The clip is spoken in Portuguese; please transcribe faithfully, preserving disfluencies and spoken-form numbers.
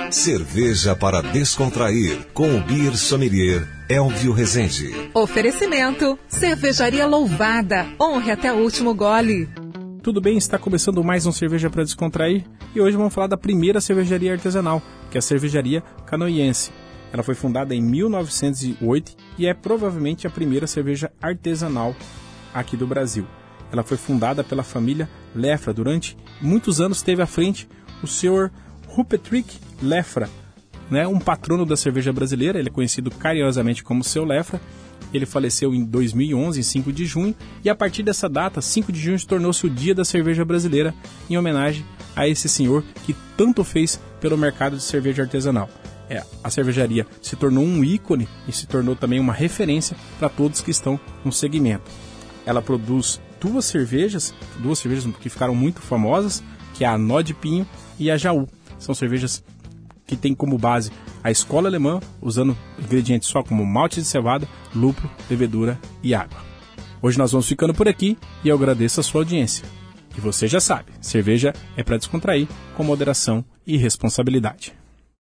Cerveja para descontrair, com o Beer Sommelier Elvio Rezende. Oferecimento, Cervejaria Louvada, honre até o último gole. Tudo bem? Está começando mais um Cerveja para Descontrair e hoje vamos falar da primeira cervejaria artesanal, que é a Cervejaria Canoiense. Ela foi fundada em mil novecentos e oito e é provavelmente a primeira cerveja artesanal aqui do Brasil. Ela foi fundada pela família Lefra. Durante muitos anos teve à frente o senhor Ruprecht Lefra, né, um patrono da cerveja brasileira. Ele é conhecido carinhosamente como Seu Lefra. Ele faleceu em dois mil e onze, em cinco de junho, e a partir dessa data, cinco de junho, tornou-se o Dia da Cerveja Brasileira, em homenagem a esse senhor que tanto fez pelo mercado de cerveja artesanal. É, a cervejaria se tornou um ícone e se tornou também uma referência para todos que estão no segmento. Ela produz duas cervejas, duas cervejas que ficaram muito famosas, que é a Nó de Pinho e a Jaú. São cervejas que têm como base a escola alemã, usando ingredientes só como malte de cevada, lúpulo, levedura e água. Hoje nós vamos ficando por aqui e eu agradeço a sua audiência. E você já sabe, cerveja é para descontrair com moderação e responsabilidade.